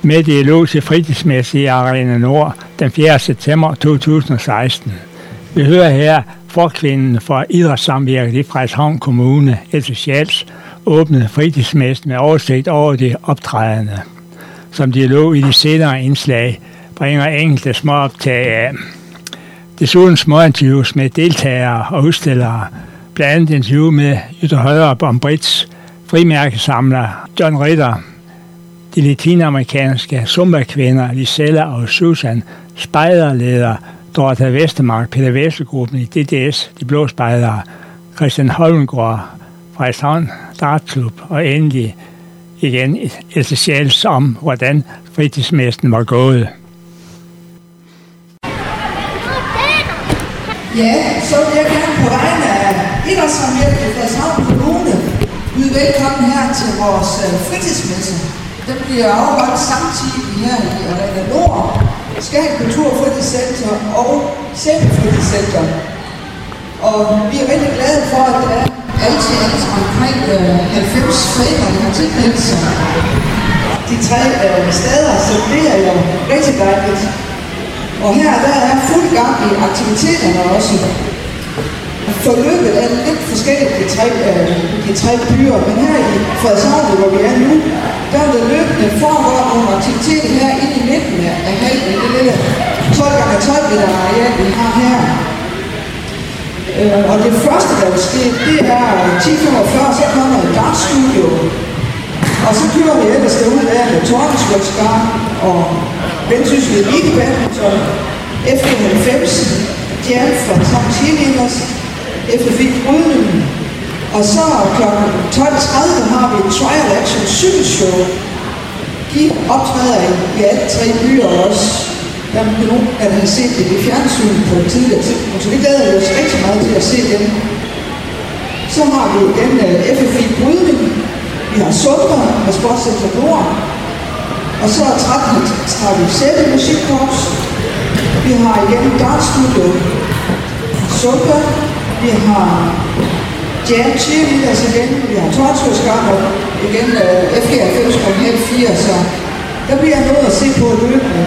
med dialog til fritidsmesse i Arena Nord den 4. september 2016. Vi hører her forkvinden fra Idrætssamvirket i Frederikshavn Kommune, Else Schals, åbnede fritidsmessen med oversigt over de optrædende. Som dialog i de senere indslag bringer enkelte småoptag af. Desuden småinterviews med deltagere og udstillere, blandt andet interview med Jytte Højrup om Brits frimærkesamler John Ritter, de latinamerikanske zumba-kvinder Lisella og Susan, spejderleder Dorthe Vestermark, Peter Vesselgruppen i DDS, De Blå Spejdere, Christian Holmgaard, Frederikshavn Dartklub og endelig igen et specielt om, hvordan fritidsmessen var gået. Ja, så vil jeg gerne på vegne af Idrætssamvirket i Frederikshavn Kommune byde velkommen her til vores fritidsmesse. Den bliver afholdt samtidig her i Arena Nord, Skagen Kulturfritidscenter og Sæbefritidscenter. Og vi er rigtig glade for, at der er altid omkring 90 forældre, der har tilmeldt sig de 3 steder, så det er jo rigtig dejligt. Og her der er fuld gang i aktiviteterne også. Forløbet er lidt forskelligt de tre byer, men her i Frederikshavn, hvor vi er nu, der er der løbende foregår nogle aktiviteter her inde i midten af hallen, det lille 12x12 meter areal, vi har her. Og det første, der vil ske, det er 10:45, så kommer et dartstudio. Og så kører vi ellers derude der med Tordenskjoldsgarn og Vendsyssel Elite Badminton, F90, Jam fra Tom Cheerleaders, FFI Brydningen. Og så kl. 12:30 har vi et Trial Action cykelshow. De optræder i alle 3 byer også. Der er nogen, der har set det i fjernsynet på et tidligere tidspunkt, så vi glæder os rigtig meget til at se dem. Så har vi igen FFI Brydning. Vi har Zumba med Sportscenter Nord. Og så er 13:30 musikkorps. Vi har igen Dartstudio, Zumba. Vi har Jam Cheerleaders igen. Vi har Tordenskjoldsgarn og igen FG90 kl. 3:30, så der bliver noget at se på løbende.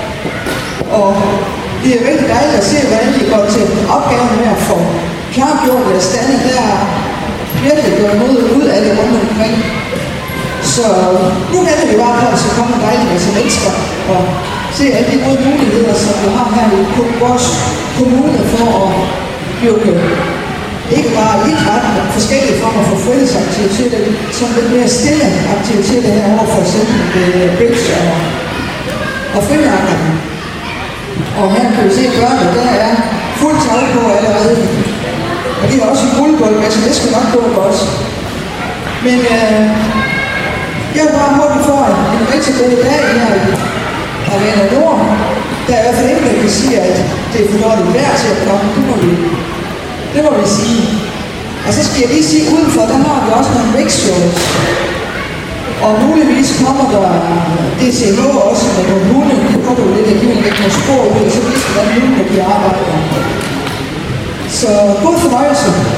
Og det er rigtig dejligt at se, hvordan de går til opgaven med at få klargjort deres stande. Der er virkelig gjort noget ud af det rundt omkring. Så nu venter vi bare på, at der skal komme en dejlig masse mennesker og se alle de gode muligheder, som vi har her i vores kommune for at dyrke ikke bare idræt, men forskellige former for fritidsaktiviteter, som lidt mere stille aktiviteter herovre, for eksempel med bridge og frimærkerne. Og her kan vi se børnene, der er fuldt tag på allerede. Og de har også en guldgulv med, så det skal nok gå godt. Men jeg vil bare håbe, for en rigtig god dag her i Arena Nord. Der er i hvert fald ikke, der kan sige, at det er for dårligt vejr til at komme. Det må vi sige. Og så skal jeg lige sige, udenfor, der har vi også nogle mix-shows. Og muligvis kommer der DCH også med nogle hunde. Det kommer jo lidt, at de vil lægge nogle spor ud, og så viser hvordan hundene de arbejder. Så god fornøjelse.